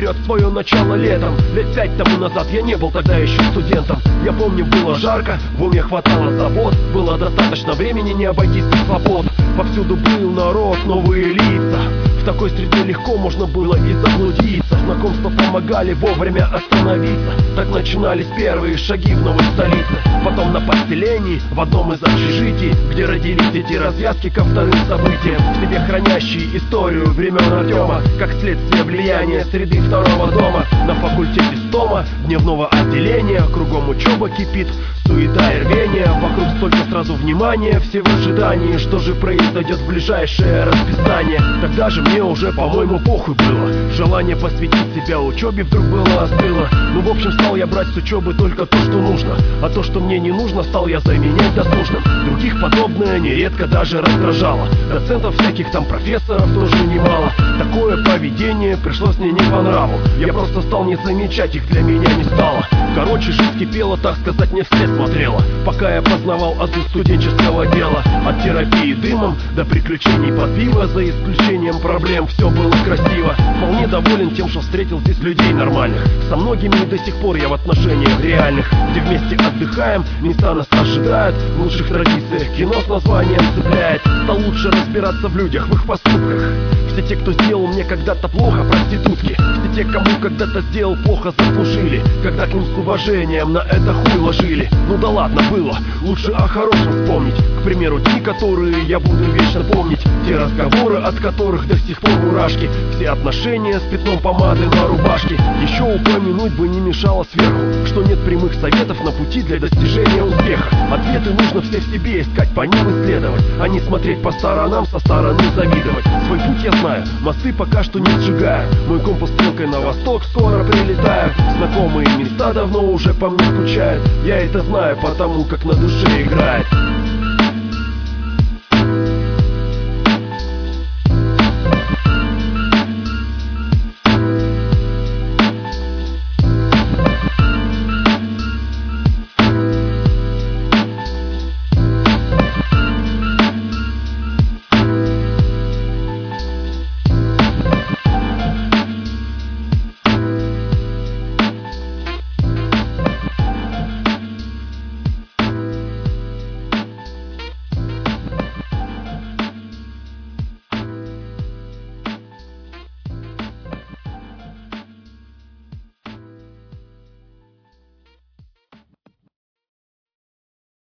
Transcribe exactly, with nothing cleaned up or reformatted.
берет свое начало летом. Лет пять тому назад я не был тогда еще студентом. Я помню, было жарко, в уме хватало забот, было достаточно времени не обойтись без свобод. Повсюду был народ, новые лица. В такой среде легко можно было и заблудиться. Знакомства помогали вовремя остановиться. Так начинались первые шаги в новой столице. Потом на поселении, в одном из общежитий, где родились эти развязки ко вторым событиям, в себе хранящие историю времен Артема, как следствие влияния среды второго дома. На факультете стома, дневного отделения, кругом учеба кипит, суета и рвение. Вокруг столько сразу внимания, все в ожидании, что же произойдет в ближайшее расписание. Тогда же мне уже, по-моему, похуй было. Желание посвятить себя учебе вдруг было остыло. Ну, в общем, стал я брать с учебы только то, что нужно, а то, что мне не нужно, стал я заменять досужным. Других подобное нередко даже раздражало. Доцентов всяких там, профессоров тоже немало. Такое поведение пришлось мне не по нраву. Я просто стал не замечать их, для меня не стало. Короче, жизнь кипела, так сказать, не вслед смотрела, пока я познавал азы студенческого дела. От терапии дымом до приключений под пиво, за исключением проблем, все было красиво. Вполне доволен тем, что встретил здесь людей нормальных. Со многими до сих пор я в отношениях реальных, где вместе отдыхаем, места нас ожидают. В лучших традициях кино с названием цепляет. Стал лучше разбираться в людях, в их поступках. Все те, кто сделал мне когда-то плохо, проститутки. Все те, кому когда-то сделал плохо, заслужили, когда к ним с уважением на это хуй ложили. Ну да ладно, было, лучше о хорошем вспомнить. К примеру, дни, которые я буду вечно помнить. Те разговоры, от которых до сих пор мурашки. Все отношения с пятном помады на рубашке. Еще упомянуть бы не мешало сверху, что нет прямых советов на пути для достижения успеха. Ответы нужно все в себе искать, по ним исследовать, а не смотреть по сторонам, со стороны завидовать. Свой путь я знаю, мосты пока что не сжигаю. Мой компас стрелкой на восток, скоро прилетаю. Знакомые места давно уже по мне скучают. Я это знаю, потому как на душе играет.